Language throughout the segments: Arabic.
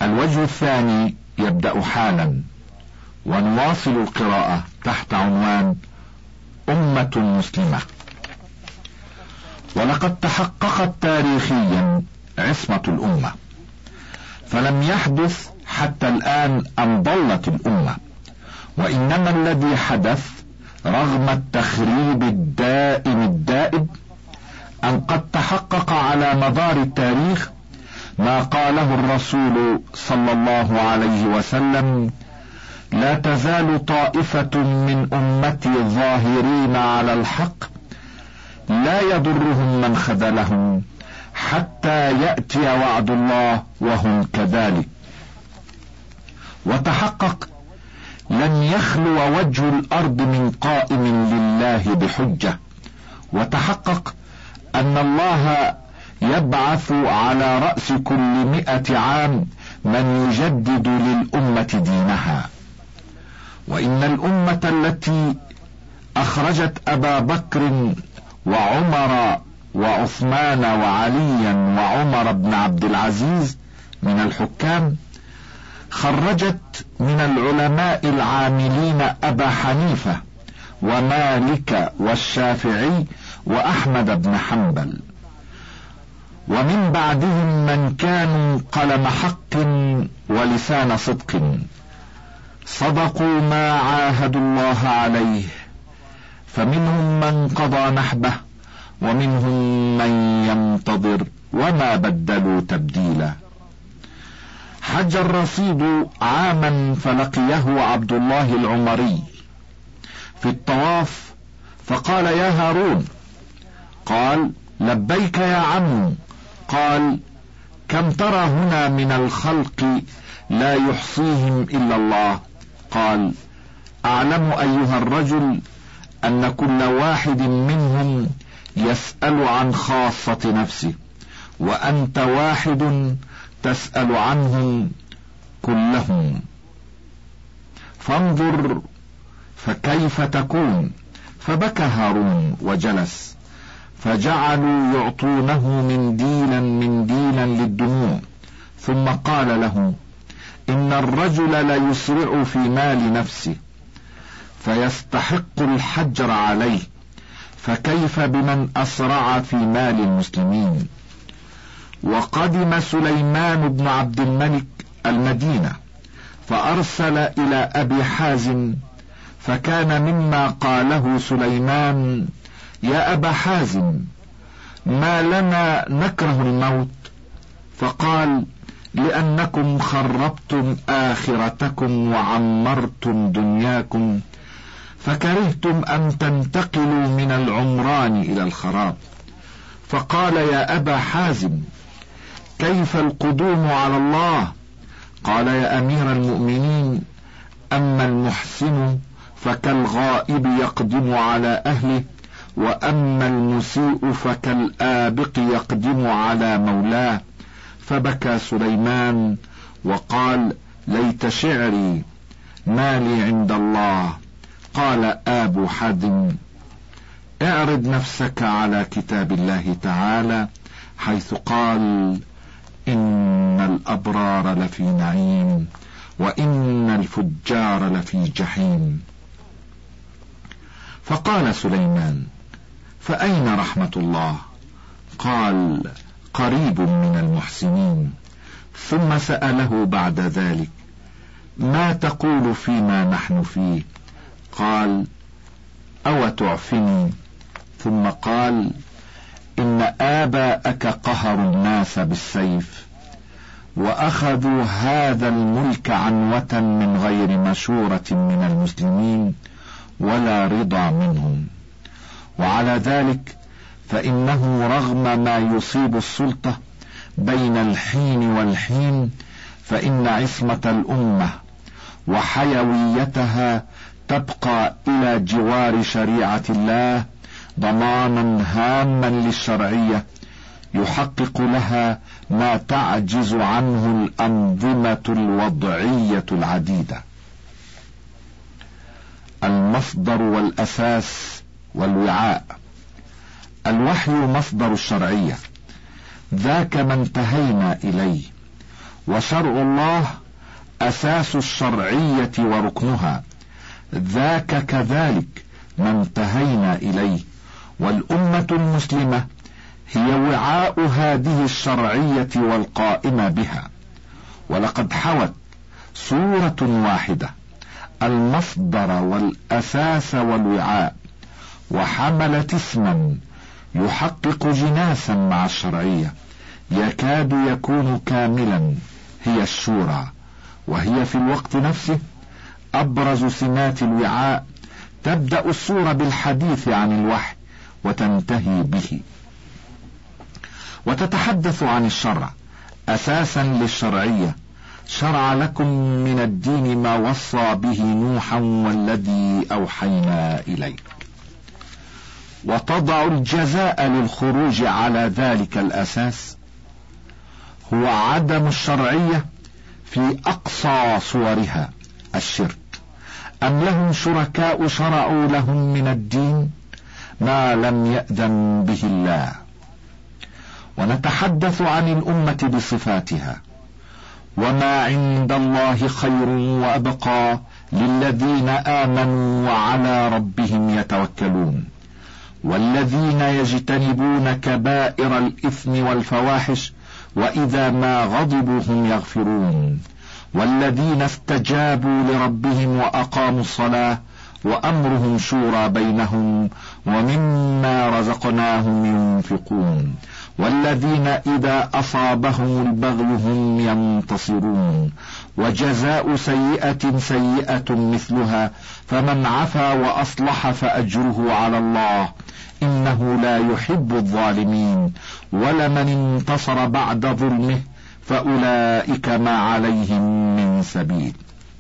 الوجه الثاني يبدأ حالا، ونواصل القراءة تحت عنوان أمة مسلمة. ولقد تحققت تاريخيا عصمة الأمة، فلم يحدث حتى الآن أن ضلت الأمة، وإنما الذي حدث رغم التخريب الدائب أن قد تحقق على مدار التاريخ ما قاله الرسول صلى الله عليه وسلم: لا تزال طائفة من أمتي ظاهرين على الحق لا يضرهم من خذلهم حتى يأتي وعد الله وهم كذلك. وتحقق لن يخلو وجه الأرض من قائم لله بحجة، وتحقق أن الله يبعث على رأس كل 100 عام من يجدد للأمة دينها. وإن الأمة التي أخرجت أبا بكر وعمر وعثمان وعليا وعمر بن عبد العزيز من الحكام خرجت من العلماء العاملين أبا حنيفة ومالك والشافعي وأحمد بن حنبل، ومن بعدهم من كانوا قلم حق ولسان صدق، صدقوا ما عاهدوا الله عليه، فمنهم من قضى نحبه ومنهم من ينتظر وما بدلوا تبديلا. حج الرصيد عاما فلقيه عبد الله العمري في الطواف فقال: يا هارون. قال: لبيك يا عم. قال: كم ترى هنا من الخلق لا يحصيهم إلا الله؟ قال: أعلم أيها الرجل أن كل واحد منهم يسأل عن خاصة نفسه، وأنت واحد تسأل عنهم كلهم، فانظر فكيف تكون. فبكى هارون وجلس، فجعلوا يعطونه منديلا للدموع، ثم قال له: إن الرجل ليسرع في مال نفسه فيستحق الحجر عليه، فكيف بمن أسرع في مال المسلمين؟ وقدم سليمان بن عبد الملك المدينة فأرسل إلى أبي حازم، فكان مما قاله سليمان: يا أبا حازم، ما لنا نكره الموت؟ فقال: لأنكم خربتم آخرتكم وعمرتم دنياكم، فكرهتم أن تنتقلوا من العمران إلى الخراب. فقال: يا أبا حازم، كيف القدوم على الله؟ قال: يا أمير المؤمنين، أما المحسن فكالغائب يقدم على أهله، وأما المسيء فكالآبق يقدم على مولاه. فبكى سليمان وقال: ليت شعري، ما لي عند الله. قال أبو حاتم: اعرض نفسك على كتاب الله تعالى، حيث قال: إن الأبرار لفي نعيم وإن الفجار لفي جحيم. فقال سليمان: فأين رحمة الله؟ قال: قريب من المحسنين. ثم سأله بعد ذلك: ما تقول فيما نحن فيه؟ قال: أو تعفني؟ ثم قال: إن آباءك قهروا الناس بالسيف، وأخذوا هذا الملك عنوة من غير مشورة من المسلمين ولا رضا منهم، وعلى ذلك فإنه رغم ما يصيب السلطة بين الحين والحين، فإن عصمة الأمة وحيويتها تبقى إلى جوار شريعة الله ضمانا هاما للشرعية يحقق لها ما تعجز عنه الأنظمة الوضعية العديدة. المصدر والأساس والوعاء. الوحي مصدر الشرعية، ذاك ما انتهينا إليه، وشرع الله أساس الشرعية وركنها، ذاك كذلك ما انتهينا إليه. والأمة المسلمة هي وعاء هذه الشرعية والقائمة بها، ولقد حوت صورة واحدة المصدر والأساس والوعاء، وحملت اسما يحقق جناسا مع الشرعية يكاد يكون كاملا، هي الشورى، وهي في الوقت نفسه أبرز سمات الوعاء. تبدأ السورة بالحديث عن الوحي وتنتهي به، وتتحدث عن الشرع أساسا للشرعية. شرع لكم من الدين ما وصى به نوحا والذي أوحينا إليك، وتضع الجزاء للخروج على ذلك الأساس هو عدم الشرعية في أقصى صورها، الشرك. أم لهم شركاء شرعوا لهم من الدين ما لم يأذن به الله. ونتحدث عن الأمة بصفاتها، وما عند الله خير وأبقى للذين آمنوا وعلى ربهم يتوكلون، والذين يجتنبون كبائر الإثم والفواحش وإذا ما غضبوا هم يغفرون، والذين استجابوا لربهم وأقاموا الصلاة وأمرهم شورى بينهم ومما رزقناهم ينفقون، والذين إذا أصابهم البغي هم ينتصرون، وجزاء سيئة سيئة مثلها، فمن عفا وأصلح فأجره على الله إنه لا يحب الظالمين، ولمن انتصر بعد ظلمه فأولئك ما عليهم من سبيل.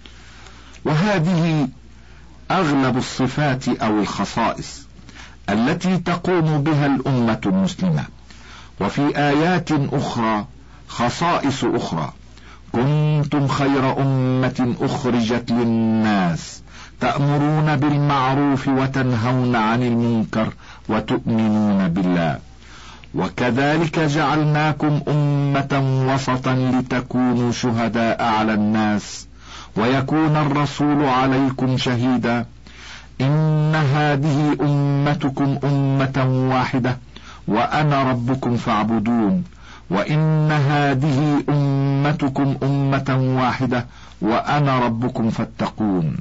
وهذه أغلب الصفات أو الخصائص التي تقوم بها الأمة المسلمة. وفي آيات أخرى خصائص أخرى: كنتم خير أمة أخرجت للناس تأمرون بالمعروف وتنهون عن المنكر وتؤمنون بالله، وكذلك جعلناكم أمة وسطا لتكونوا شهداء على الناس ويكون الرسول عليكم شهيدا، إن هذه أمتكم أمة واحدة وأنا ربكم فاعبدون، وإن هذه أمتكم أمة واحدة وأنا ربكم فاتقون.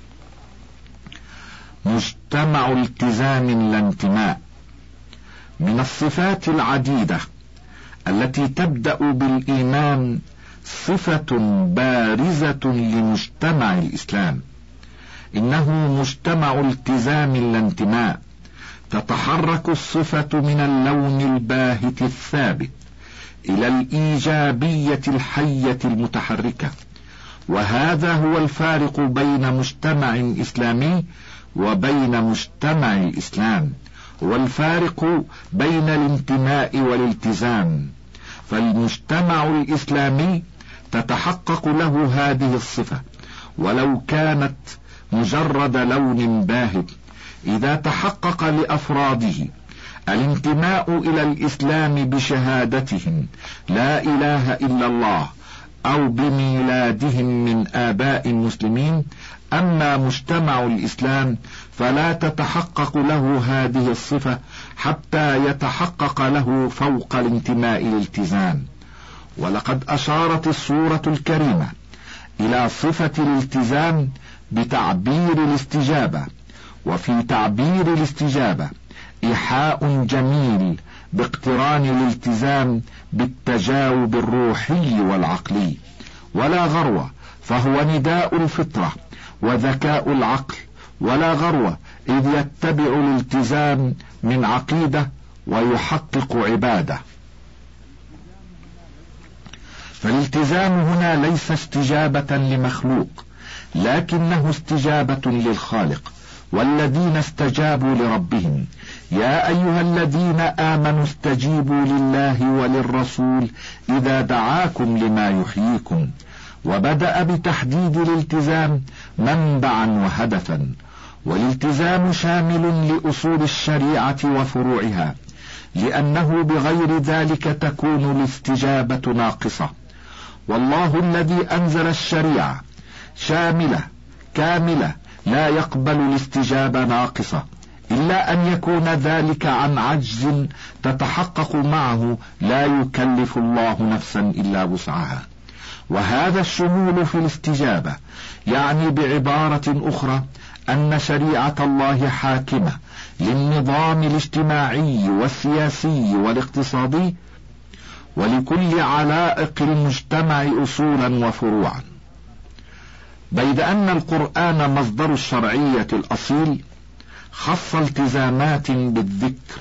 مجتمع التزام لا انتماء. من الصفات العديدة التي تبدأ بالإيمان صفة بارزة لمجتمع الإسلام، إنه مجتمع التزام لا انتماء. تتحرك الصفة من اللون الباهت الثابت إلى الإيجابية الحية المتحركة، وهذا هو الفارق بين مجتمع إسلامي وبين مجتمع الإسلام، والفارق بين الانتماء والالتزام. فالمجتمع الإسلامي تتحقق له هذه الصفة ولو كانت مجرد لون باهت إذا تحقق لأفراده الانتماء إلى الإسلام بشهادتهم لا إله إلا الله أو بميلادهم من آباء مسلمين. أما مجتمع الإسلام فلا تتحقق له هذه الصفة حتى يتحقق له فوق الانتماء الالتزام. ولقد أشارت السورة الكريمة إلى صفة الالتزام بتعبير الاستجابة، وفي تعبير الاستجابة إيحاء جميل باقتران الالتزام بالتجاوب الروحي والعقلي. ولا غرو، فهو نداء الفطرة وذكاء العقل، ولا غرو إذ يتبع الالتزام من عقيدة ويحقق عبادة. فالالتزام هنا ليس استجابة لمخلوق، لكنه استجابة للخالق. والذين استجابوا لربهم يا أيها الذين آمنوا استجيبوا لله وللرسول إذا دعاكم لما يحييكم. وبدأ بتحديد الالتزام منبعا وهدفا، والالتزام شامل لأصول الشريعة وفروعها، لأنه بغير ذلك تكون الاستجابة ناقصة. والله الذي أنزل الشريعة شاملة كاملة لا يقبل الاستجابة ناقصة، إلا أن يكون ذلك عن عجز تتحقق معه لا يكلف الله نفسا إلا وسعها. وهذا الشمول في الاستجابة يعني بعبارة أخرى أن شريعة الله حاكمة للنظام الاجتماعي والسياسي والاقتصادي ولكل علائق المجتمع أصولا وفروعا، بيد أن القرآن مصدر الشرعية الأصيل خص التزامات بالذكر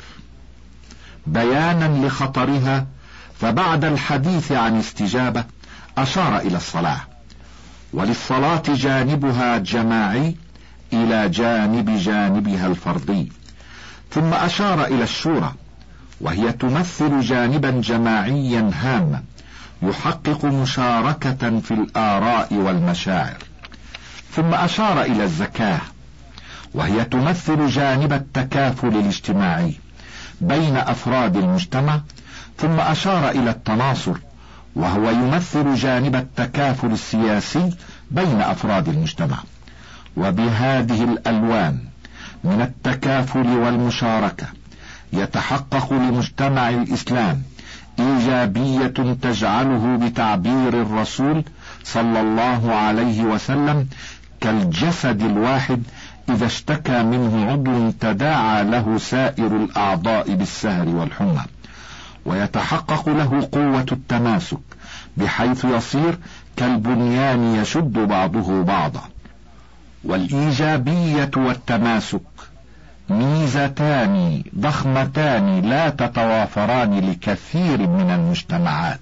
بيانا لخطرها، فبعد الحديث عن استجابة أشار إلى الصلاة، وللصلاة جانبها جماعي إلى جانبها الفردي، ثم أشار إلى الشورى وهي تمثل جانبا جماعيا هاما يحقق مشاركة في الآراء والمشاعر، ثم أشار إلى الزكاة وهي تمثل جانب التكافل الاجتماعي بين أفراد المجتمع، ثم أشار إلى التناصر وهو يمثل جانب التكافل السياسي بين أفراد المجتمع. وبهذه الألوان من التكافل والمشاركة يتحقق لمجتمع الإسلام إيجابية تجعله بتعبير الرسول صلى الله عليه وسلم كالجسد الواحد إذا اشتكى منه عضو تداعى له سائر الأعضاء بالسهر والحمى، ويتحقق له قوة التماسك بحيث يصير كالبنيان يشد بعضه بعضا. والإيجابية والتماسك ميزتان ضخمتان لا تتوافران لكثير من المجتمعات.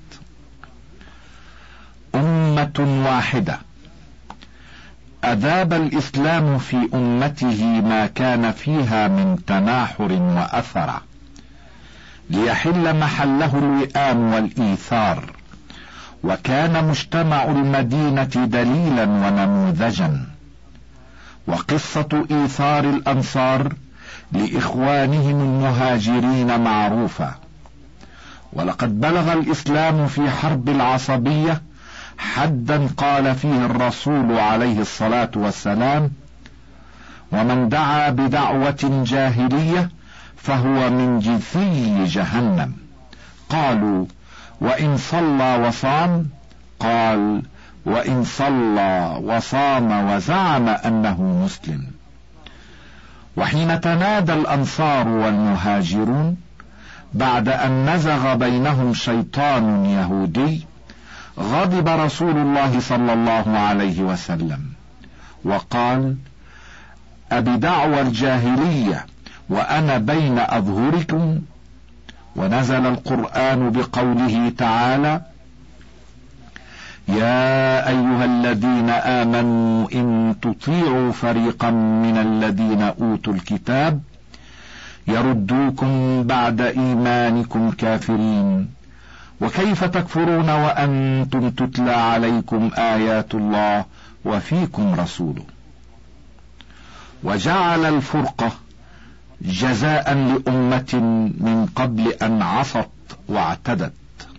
أمة واحدة أذاب الإسلام في أمته ما كان فيها من تناحر وأثرة ليحل محله الوئام والإيثار، وكان مجتمع المدينة دليلا ونموذجا. وقصة إيثار الأنصار لإخوانهم المهاجرين معروفة، ولقد بلغ الإسلام في حرب العصبية حدا قال فيه الرسول عليه الصلاة والسلام: ومن دعا بدعوة جاهلية فهو من جثي جهنم. قالوا: وإن صلى وصام؟ قال: وإن صلى وصام وزعم أنه مسلم. وحين تنادى الأنصار والمهاجرون بعد أن نزغ بينهم شيطان يهودي، غضب رسول الله صلى الله عليه وسلم وقال: أبدعوى الجاهلية وأنا بين أظهركم؟ ونزل القرآن بقوله تعالى: يا أيها الذين آمنوا إن تطيعوا فريقا من الذين أوتوا الكتاب يردوكم بعد إيمانكم كافرين، وكيف تكفرون وأنتم تتلى عليكم آيات الله وفيكم رسوله. وجعل الفرقة جزاء لأمة من قبل أن عصت واعتدت،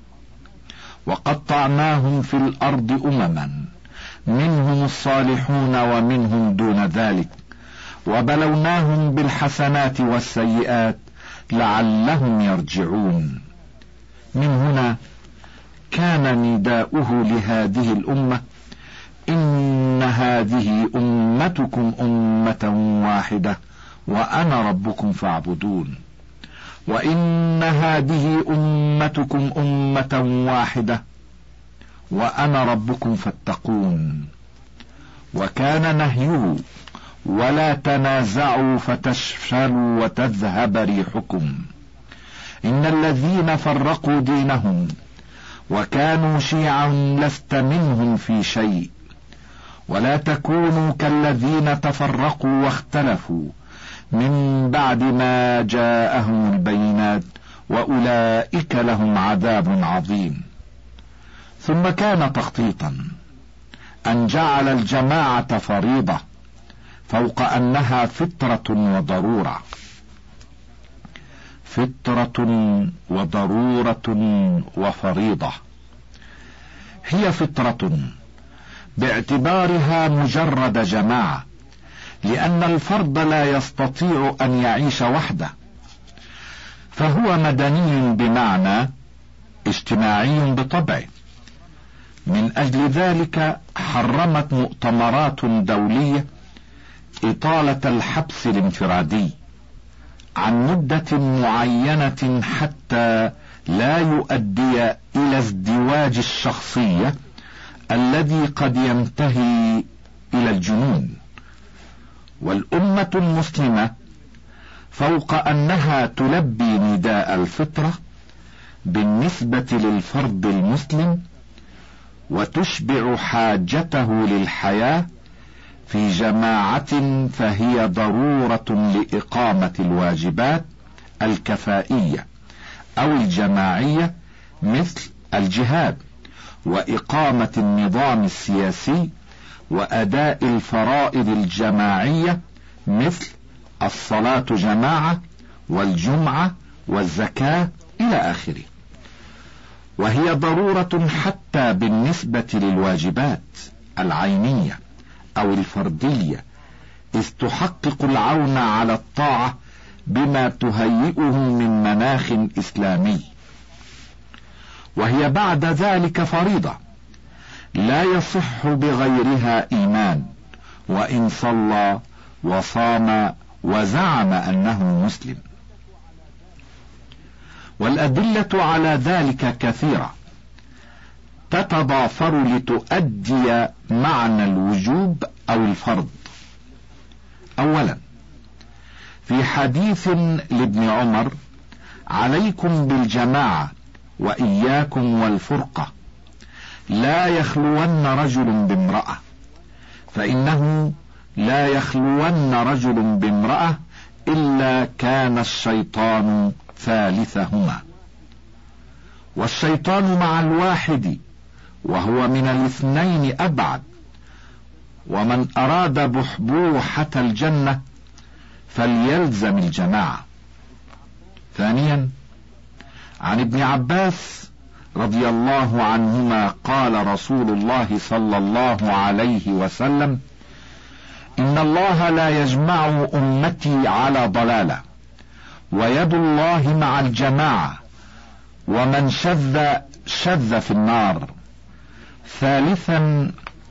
وقطعناهم في الأرض أمما منهم الصالحون ومنهم دون ذلك، وبلوناهم بالحسنات والسيئات لعلهم يرجعون. من هنا كان نداؤه لهذه الأمة: إن هذه أمتكم أمة واحدة وأنا ربكم فاعبدون، وإن هذه أمتكم أمة واحدة وأنا ربكم فاتقون. وكان نهيه: ولا تنازعوا فتفشلوا وتذهب ريحكم. إن الذين فرقوا دينهم وكانوا شيعا لست منهم في شيء، ولا تكونوا كالذين تفرقوا واختلفوا من بعد ما جاءهم البينات وأولئك لهم عذاب عظيم. ثم كان تخطيطا أن جعل الجماعة فريضة فوق أنها فطرة وضرورة، فطرة وضرورة وفريضة، هي فطرة باعتبارها مجرد جماعة، لأن الفرد لا يستطيع أن يعيش وحده، فهو مدني بمعنى اجتماعي بطبعه. من أجل ذلك حرمت مؤتمرات دولية إطالة الحبس الانفرادي عن مدة معينة حتى لا يؤدي إلى ازدواج الشخصية الذي قد ينتهي إلى الجنون. والأمة المسلمة فوق أنها تلبي نداء الفطرة بالنسبة للفرد المسلم وتشبع حاجته للحياة في جماعة، فهي ضرورة لإقامة الواجبات الكفائية أو الجماعية مثل الجهاد، وإقامة النظام السياسي، وأداء الفرائض الجماعية مثل الصلاة جماعة والجمعة والزكاة إلى آخره. وهي ضرورة حتى بالنسبة للواجبات العينية أو الفردية، إذ تحقق العون على الطاعة بما تهيئه من مناخ إسلامي. وهي بعد ذلك فريضة لا يصح بغيرها إيمان، وإن صلى وصام وزعم أنه مسلم. والأدلة على ذلك كثيرة تتضافر لتؤدي معنى الوجوب أو الفرض. أولا، في حديث لابن عمر: عليكم بالجماعة وإياكم والفرقة، لا يخلون رجل بامرأة، فإنه لا يخلون رجل بامرأة إلا كان الشيطان ثالثهما، والشيطان مع الواحد وهو من الاثنين أبعد، ومن أراد بحبوحة الجنة فليلزم الجماعة. ثانيا، عن ابن عباس رضي الله عنهما قال رسول الله صلى الله عليه وسلم: إن الله لا يجمع أمتي على ضلالة، ويد الله مع الجماعة، ومن شذ في النار. ثالثا،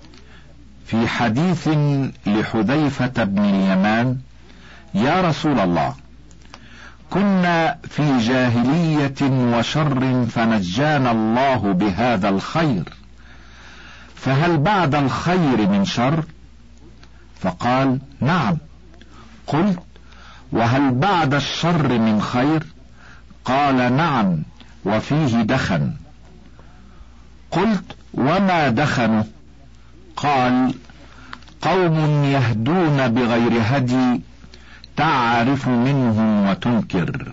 في حديث لحذيفة بن اليمان: يا رسول الله، كنا في جاهلية وشر فنجانا الله بهذا الخير، فهل بعد الخير من شر؟ فقال: نعم. قلت: وهل بعد الشر من خير؟ قال: نعم، وفيه دخن. قلت: وما دخنه؟ قال: قوم يهدون بغير هدي تعرف منهم وتنكر.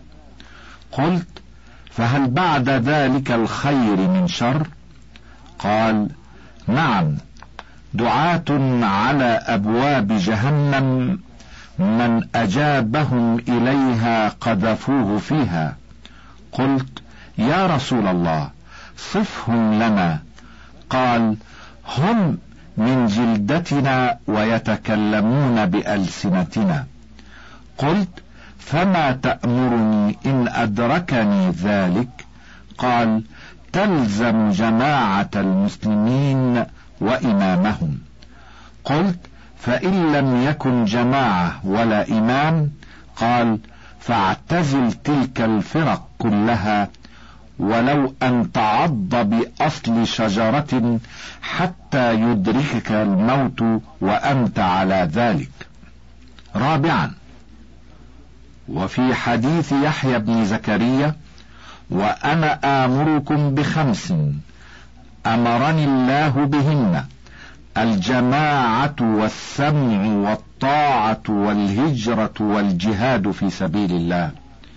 قلت: فهل بعد ذلك الخير من شر؟ قال: نعم، دعاة على أبواب جهنم من أجابهم إليها قذفوه فيها. قلت: يا رسول الله، صفهم لنا. قال: هم من جلدتنا ويتكلمون بألسنتنا. قلت: فما تأمرني إن أدركني ذلك؟ قال: تلزم جماعة المسلمين وإمامهم. قلت: فإن لم يكن جماعة ولا إمام؟ قال: فاعتزل تلك الفرق كلها، ولو أن تعض بأصل شجرة حتى يدركك الموت وأنت على ذلك. رابعا، وفي حديث يحيى بن زكريا: وأنا آمركم بخمس أمرني الله بهن: الجماعة والسمع والطاعة والهجرة والجهاد في سبيل الله.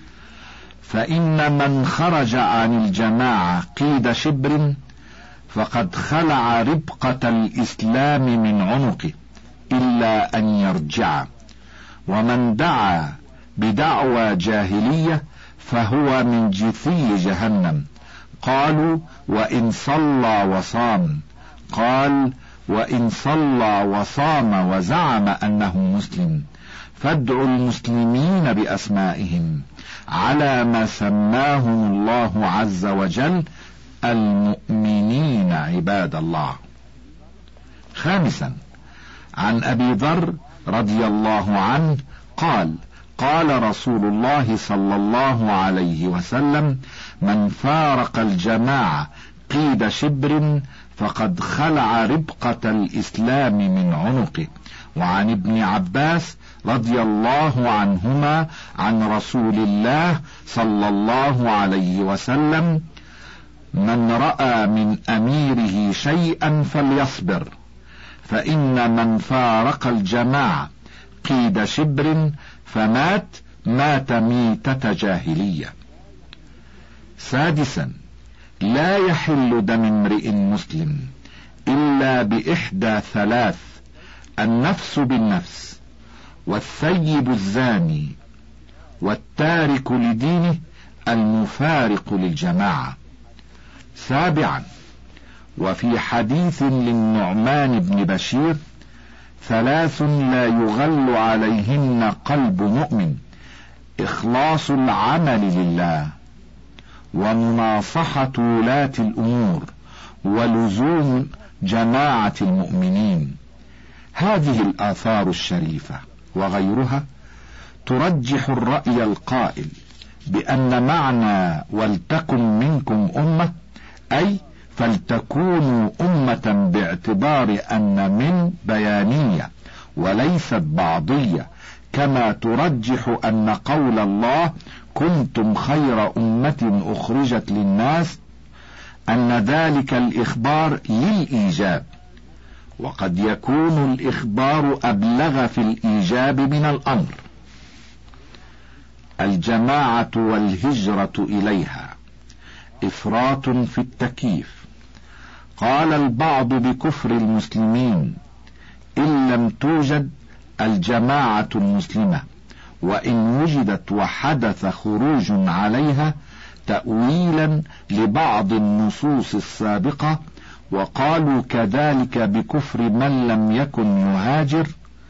فإن من خرج عن الجماعة قيد شبر فقد خلع ربقة الإسلام من عنقه إلا أن يرجع، ومن دعا بدعوى جاهلية فهو من جثي جهنم. قالوا: وإن صلى وصام. قال: وإن صلى وصام وزعم أنه مسلم فادعوا المسلمين بأسمائهم على ما سماهم الله عز وجل المؤمنين عباد الله. خامسا، عن أبي ذر رضي الله عنه قال: قال رسول الله صلى الله عليه وسلم: من فارق الجماعة قيد شبر فقد خلع ربقة الإسلام من عنقه. وعن ابن عباس رضي الله عنهما عن رسول الله صلى الله عليه وسلم: من رأى من أميره شيئا فليصبر، فإن من فارق الجماعة قيد شبر فمات مات ميتة جاهلية. سادسا، لا يحل دم امرئ مسلم إلا بإحدى ثلاث: النفس بالنفس، والثيب الزاني، والتارك لدينه المفارق للجماعة. سابعا، وفي حديث للنعمان بن بشير: ثلاث لا يغل عليهن قلب مؤمن: إخلاص العمل لله، ومناصحة ولاة الأمور، ولزوم جماعة المؤمنين. هذه الآثار الشريفة وغيرها ترجح الرأي القائل بأن معنى ولتكن منكم أمة أي فلتكونوا أمة باعتبار أن من بيانية وليست بعضية، كما ترجح أن قول الله: كنتم خير أمة أخرجت للناس، أن ذلك الإخبار للإيجاب، وقد يكون الإخبار أبلغ في الإيجاب من الأمر. الجماعة والهجرة إليها إفراط في التكييف. قال البعض بكفر المسلمين إن لم توجد الجماعة المسلمة، وإن وجدت وحدث خروج عليها تأويلا لبعض النصوص السابقة. وقالوا كذلك بكفر من لم يكن يهاجر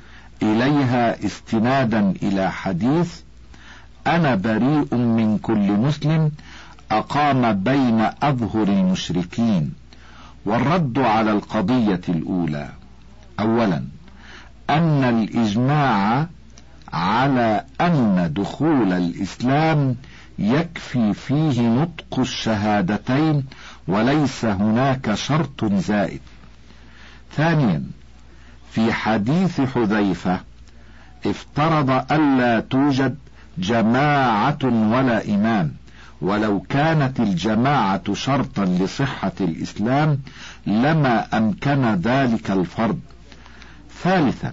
إليها استنادا إلى حديث: أنا بريء من كل مسلم أقام بين أظهر المشركين. والرد على القضية الأولى: أولا، أن الإجماع على أن دخول الإسلام يكفي فيه نطق الشهادتين وليس هناك شرط زائد. ثانيا، في حديث حذيفة افترض ألا توجد جماعة ولا إمام، ولو كانت الجماعة شرطا لصحة الإسلام لما أمكن ذلك الفرض. ثالثا،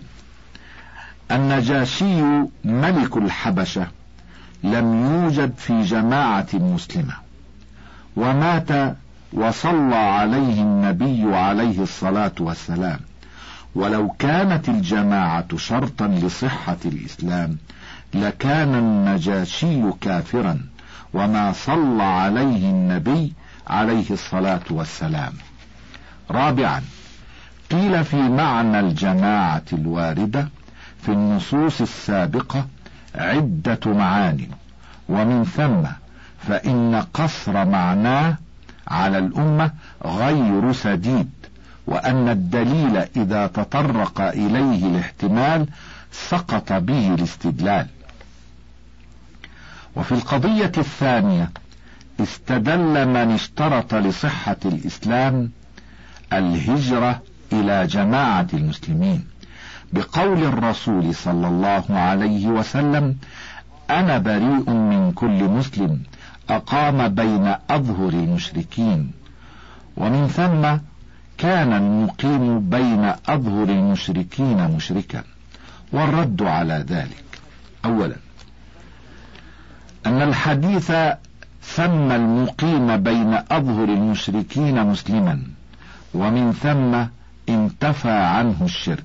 النجاشي ملك الحبشة لم يوجد في جماعة مسلمة، ومات وصلى عليه النبي عليه الصلاة والسلام، ولو كانت الجماعة شرطا لصحة الإسلام لكان النجاشي كافرا وما صلى عليه النبي عليه الصلاة والسلام. رابعا، قيل في معنى الجماعة الواردة في النصوص السابقة عدة معان، ومن ثم فإن قصر معناه على الأمة غير سديد، وأن الدليل إذا تطرق إليه الاحتمال سقط به الاستدلال. وفي القضية الثانية استدل من اشترط لصحة الإسلام الهجرة إلى جماعة المسلمين بقول الرسول صلى الله عليه وسلم: أنا بريء من كل مسلم أقام بين أظهر المشركين. ومن ثم كان المقيم بين أظهر المشركين مشركا. والرد على ذلك: أولا، أن الحديث سمى المقيم بين أظهر المشركين مسلما، ومن ثم انتفى عنه الشرك.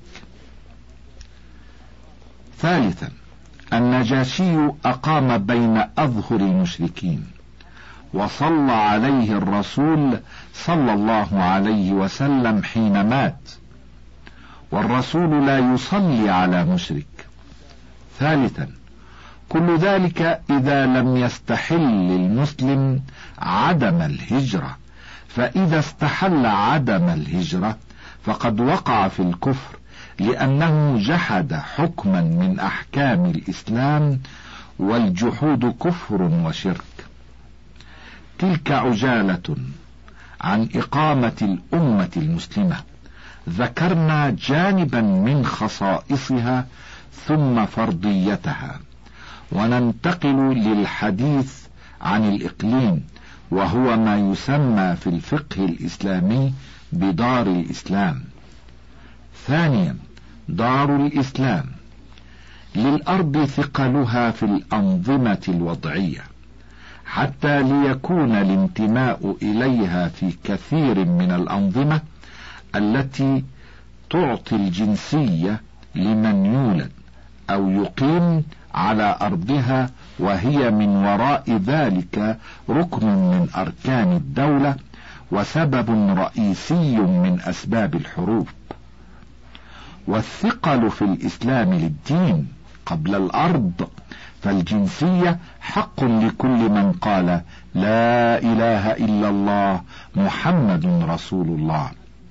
ثالثا، النجاشي أقام بين أظهر المشركين، وصلى عليه الرسول صلى الله عليه وسلم حين مات، والرسول لا يصلي على مشرك. ثالثا، كل ذلك إذا لم يستحل المسلم عدم الهجرة، فإذا استحل عدم الهجرة فقد وقع في الكفر، لأنه جحد حكما من أحكام الإسلام، والجحود كفر وشرك. تلك عجالة عن إقامة الأمة المسلمة. ذكرنا جانبا من خصائصها ثم فرضيتها، وننتقل للحديث عن الإقليم، وهو ما يسمى في الفقه الإسلامي بدار الإسلام. ثانيا، دار الإسلام للأرض ثقلها في الأنظمة الوضعية، حتى ليكون الانتماء إليها في كثير من الأنظمة التي تعطي الجنسية لمن يولد أو يقيم على أرضها، وهي من وراء ذلك ركن من أركان الدولة وسبب رئيسي من أسباب الحروب. والثقل في الإسلام للدين قبل الأرض، فالجنسية حق لكل من قال لا إله إلا الله محمد رسول الله،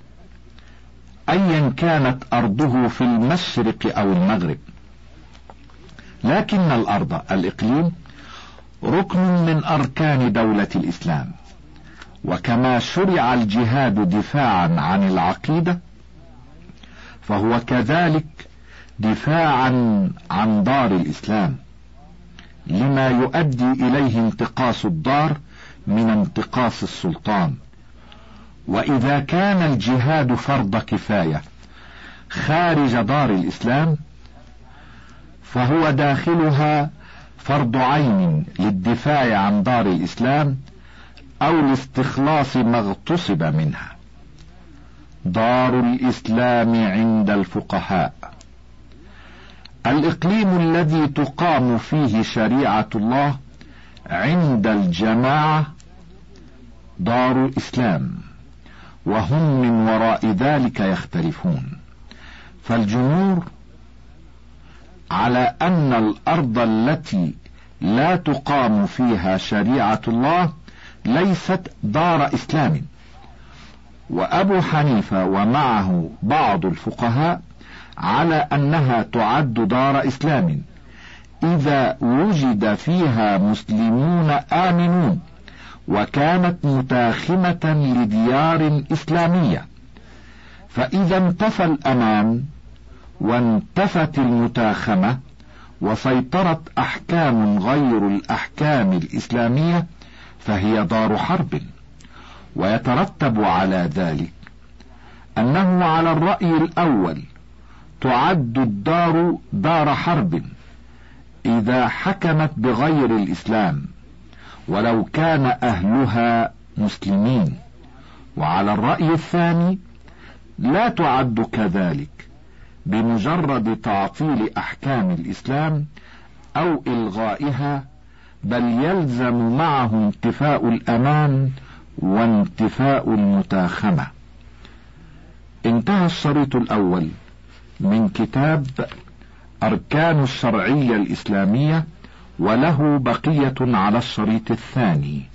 أيا كانت أرضه في المشرق أو المغرب. لكن الأرض، الإقليم، ركن من أركان دولة الإسلام، وكما شرع الجهاد دفاعا عن العقيدة، فهو كذلك دفاعا عن دار الإسلام، لما يؤدي إليه انتقاص الدار من انتقاص السلطان. وإذا كان الجهاد فرض كفاية خارج دار الإسلام، فهو داخلها فرض عين للدفاع عن دار الإسلام أو لاستخلاص ما اغتصب منها. دار الإسلام عند الفقهاء الإقليم الذي تقام فيه شريعة الله، عند الجماعة دار الإسلام، وهم من وراء ذلك يختلفون. فالجمهور على أن الأرض التي لا تقام فيها شريعة الله ليست دار إسلام، وأبو حنيفة ومعه بعض الفقهاء على أنها تعد دار إسلام إذا وجد فيها مسلمون آمنون، وكانت متاخمة لديار إسلامية. فإذا انتفى الأمان وانتفت المتاخمة وسيطرت أحكام غير الأحكام الإسلامية، فهي دار حرب. ويترتب على ذلك أنه على الرأي الأول تعد الدار دار حرب إذا حكمت بغير الإسلام، ولو كان أهلها مسلمين. وعلى الرأي الثاني لا تعد كذلك بمجرد تعطيل أحكام الإسلام أو إلغائها، بل يلزم معه انتفاء الأمان وانتفاء المتاخمة. انتهى الشريط الأول من كتاب أركان الشرعية الإسلامية، وله بقية على الشريط الثاني.